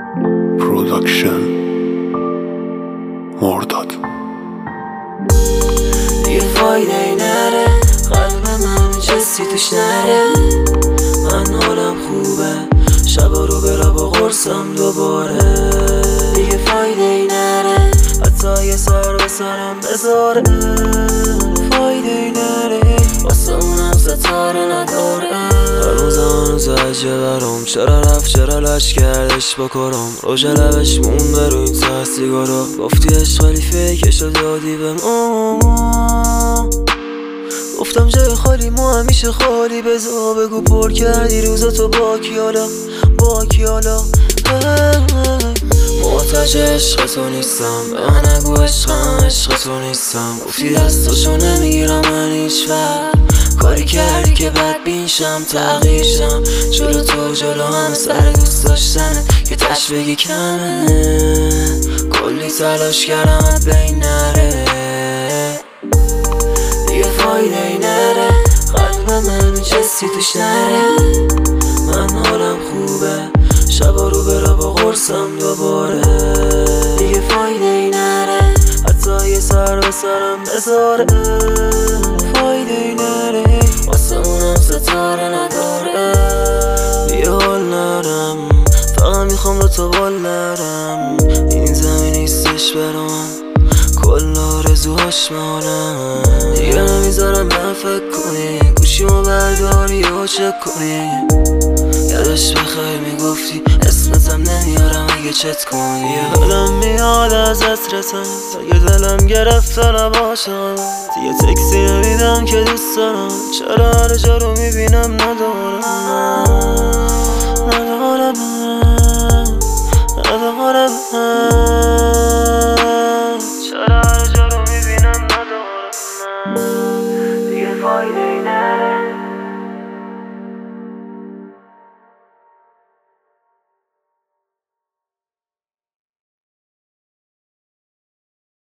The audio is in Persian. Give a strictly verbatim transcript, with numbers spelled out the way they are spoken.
پروداکشن مرداد. دیگه فایده ای نره، قلب من چسی توش نره. من حالم خوبه، شبا رو برا با قرصم دوباره. دیگه فایده ای نره، حتی یه سر به سرم بذاره. فایده ای نره، واسه اونم ستاره نداره. هنوز هنوز عجه برام، چرا رفت چرا لش کردش با کارم. روژ لبش مونده رو این ته سیگارا. گفتی عشق ولی فیکشو دادی بهم. گفتم جای خالی مو همیشه خالی. بزا بگو پر کردی روزاتو با کی حالا با کی حالا. محتاج عشق تو نیستم، به من نگو عشقم عشق تو نیستم. گفتی دستاشو نمیگیرم من هیچ وقت. کاری کردی که بدبین شم تغییر شم. جلو تو جلو هم سر دوست داشتنه که تش بگی کمه. کلی تلاش کردم بین نره. دیگه فایده ای نره، قلب من چسی توش نره. من حالم خوبه، شبا رو برا با قرصم دوباره. دیگه فایده ای نره، حتی یه سر به سرم بذاره. فایده ای نره، واسه اونم ستاره نداره. دیگه حال نرم، فقط میخوام با تو بال نرم. این زمین نیستش برام، کل آرزوهاش مالم. دیگه نمیذارم من فکر کنی، گوشیمو برداری و چک کنی. یادش بخیر میگفتی اسمتم نمیارم اگه چت کنی. حالم میاد از عطرتم، اگه دلم گرفت نباشم. دیگه تکسی نمیدم که دوست دارم، چرا هر جا رو میبینم ندارم.